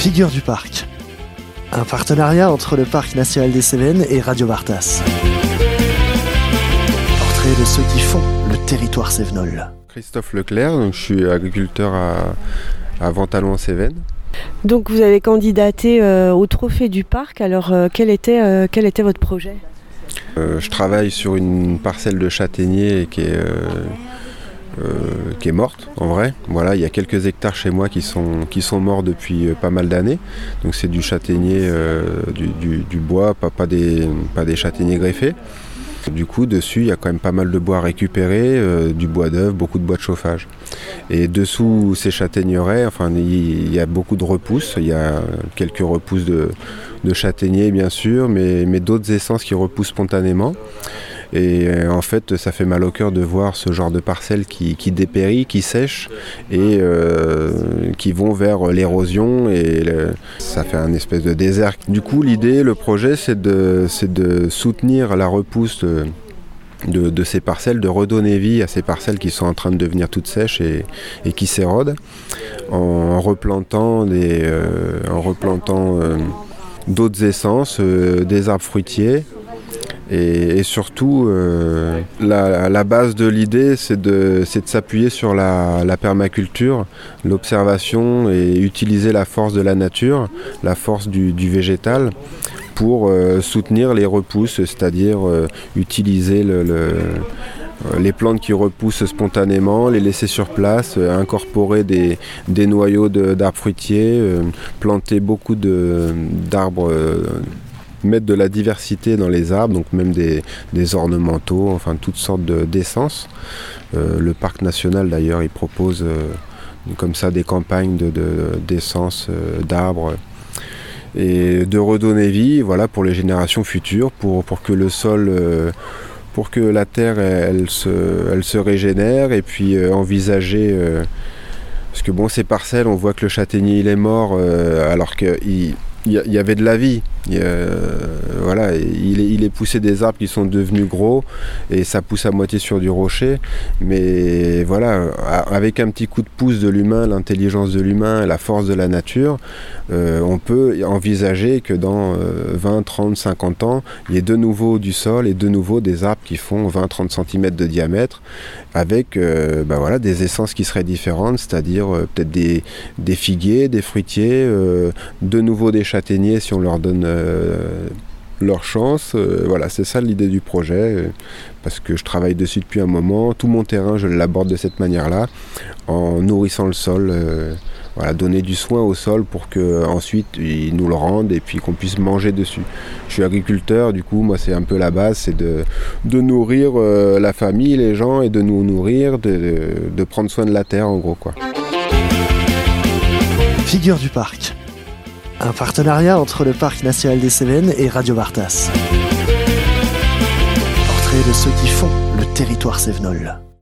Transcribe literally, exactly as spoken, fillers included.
Figure du parc. Un partenariat entre le Parc national des Cévennes et Radio Vartas. Portrait de ceux qui font le territoire cévenol. Christophe Leclerc, donc je suis agriculteur à, à Ventalon-en-Cévennes. Donc vous avez candidaté euh, au trophée du parc, alors euh, quel, était, euh, quel était votre projet ? euh, Je travaille sur une parcelle de châtaigniers qui est, euh, euh, qui est morte en vrai. Voilà, il y a quelques hectares chez moi qui sont, qui sont morts depuis euh, pas mal d'années. Donc c'est du châtaignier, euh, du, du, du bois, pas, pas, des, pas des châtaigniers greffés. Du coup, dessus, il y a quand même pas mal de bois à récupérer, euh, du bois d'œuvre, beaucoup de bois de chauffage. Et dessous ces châtaigneraies, enfin, il y a beaucoup de repousses. Il y a quelques repousses de, de châtaigniers, bien sûr, mais, mais d'autres essences qui repoussent spontanément. Et euh, en fait, ça fait mal au cœur de voir ce genre de parcelles qui, qui dépérit, qui sèchent et euh, qui vont vers l'érosion. Et le, ça fait un espèce de désert. Du coup, l'idée, le projet, c'est de, c'est de soutenir la repousse de, de, de ces parcelles, de redonner vie à ces parcelles qui sont en train de devenir toutes sèches et, et qui s'érodent, en replantant, des, euh, en replantant euh, d'autres essences, euh, des arbres fruitiers. Et, et surtout, euh, la, la base de l'idée, c'est de, c'est de s'appuyer sur la, la permaculture, l'observation et utiliser la force de la nature, la force du, du végétal, pour euh, soutenir les repousses, c'est-à-dire euh, utiliser le, le, les plantes qui repoussent spontanément, les laisser sur place, euh, incorporer des, des noyaux de, d'arbres fruitiers, euh, planter beaucoup de, d'arbres, euh, mettre de la diversité dans les arbres, donc même des, des ornementaux, enfin toutes sortes de, d'essences. Euh, le parc national d'ailleurs, il propose euh, comme ça des campagnes de, de, d'essences, euh, d'arbres, et de redonner vie, voilà, pour les générations futures, pour, pour que le sol, euh, pour que la terre, elle, elle, se, elle se régénère, et puis euh, envisager... Euh, parce que bon, ces parcelles, on voit que le châtaignier, il est mort, euh, alors qu'il il y, y avait de la vie. Il, euh, voilà, il, il est poussé des arbres qui sont devenus gros et ça pousse à moitié sur du rocher. Mais voilà, avec un petit coup de pouce de l'humain, l'intelligence de l'humain, la force de la nature, euh, on peut envisager que dans euh, vingt, trente, cinquante ans, il y ait de nouveau du sol et de nouveau des arbres qui font vingt à trente centimètres de diamètre avec euh, bah voilà, des essences qui seraient différentes, c'est-à-dire euh, peut-être des, des figuiers, des fruitiers, euh, de nouveau des châtaigniers si on leur donne euh, leur chance. Euh, voilà, c'est ça l'idée du projet, euh, parce que je travaille dessus depuis un moment. Tout mon terrain, je l'aborde de cette manière-là, en nourrissant le sol. Euh, voilà, donner du soin au sol pour qu'ensuite il nous le rende et puis qu'on puisse manger dessus. Je suis agriculteur, du coup, moi c'est un peu la base, c'est de, de nourrir euh, la famille, les gens, et de nous nourrir, de, de, de prendre soin de la terre en gros, quoi. Figure du parc. Un partenariat entre le Parc national des Cévennes et Radio Vartas. Portrait de ceux qui font le territoire cévenol.